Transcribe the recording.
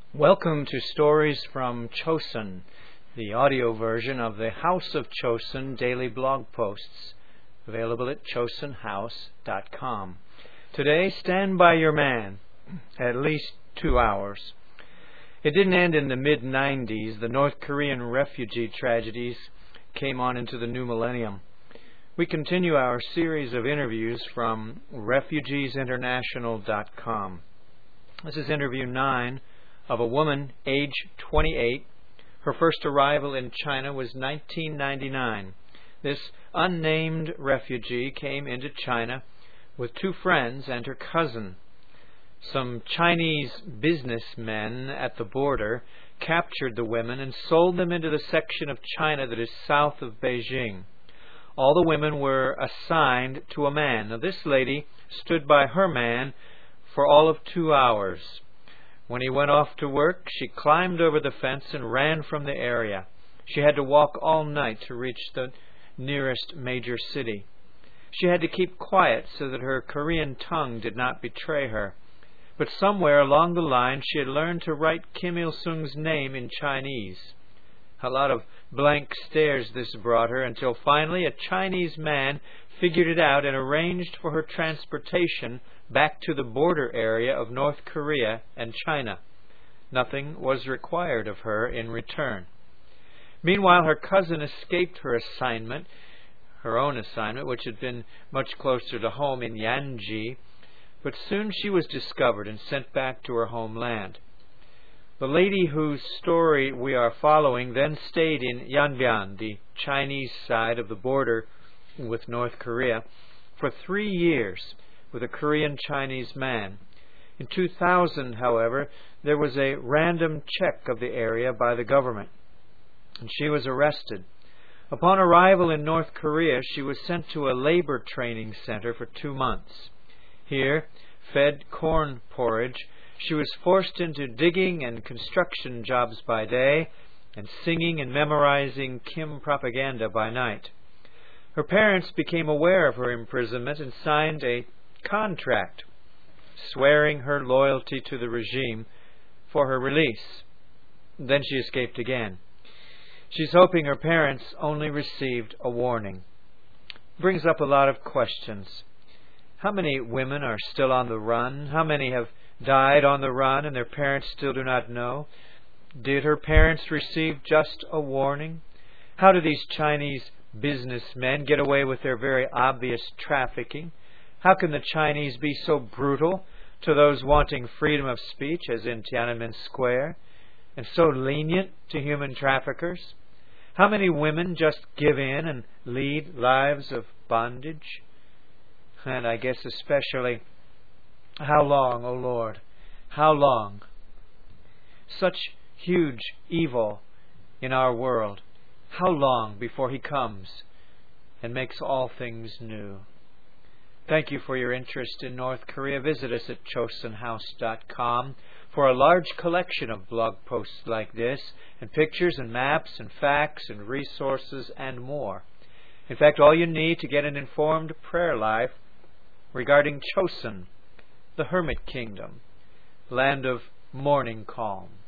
Welcome to Stories from Chosun, the audio version of the House of Chosun daily blog posts, available at chosunhouse.com. Today, Stand By Your Man, at least 2 hours. It didn't end in the mid-90s. The North Korean refugee tragedies came on into the new millennium. We continue our series of interviews from RefugeesInternational.com. This is interview 9 of a woman, age 28. Her first arrival in China was 1999. This unnamed refugee came into China with 2 friends and her cousin. Some Chinese businessmen at the border captured the women and sold them into the section of China that is south of Beijing. All the women were assigned to a man. Now, this lady stood by her man for all of 2 hours. When he went off to work, she climbed over the fence and ran from the area. She had to walk all night to reach the nearest major city. She had to keep quiet so that her Korean tongue did not betray her. But somewhere along the line, she had learned to write Kim Il-sung's name in Chinese. A lot of blank stares this brought her, until finally a Chinese man figured it out and arranged for her transportation back to the border area of North Korea and China. Nothing was required of her in return. Meanwhile, her cousin escaped her assignment, her own assignment, which had been much closer to home in Yanji, but soon she was discovered and sent back to her homeland. The lady whose story we are following then stayed in Yanbian, the Chinese side of the border with North Korea, for 3 years with a Korean-Chinese man. In 2000, however, there was a random check of the area by the government, and she was arrested. Upon arrival in North Korea, she was sent to a labor training center for 2 months. Here, fed corn porridge, she was forced into digging and construction jobs by day and singing and memorizing Kim propaganda by night. Her parents became aware of her imprisonment and signed a contract swearing her loyalty to the regime for her release. Then she escaped again. She's hoping her parents only received a warning. Brings up a lot of questions. How many women are still on the run? How many have died on the run and their parents still do not know? Did her parents receive just a warning? How do these Chinese businessmen get away with their very obvious trafficking? How can the Chinese be so brutal to those wanting freedom of speech, as in Tiananmen Square, and so lenient to human traffickers? How many women just give in and lead lives of bondage? And I guess especially, how long, O Lord? How long? Such huge evil in our world. How long before He comes and makes all things new? Thank you for your interest in North Korea. Visit us at chosunhouse.com for a large collection of blog posts like this, and pictures and maps and facts and resources and more. In fact, all you need to get an informed prayer life regarding Chosun, the Hermit Kingdom, land of morning calm.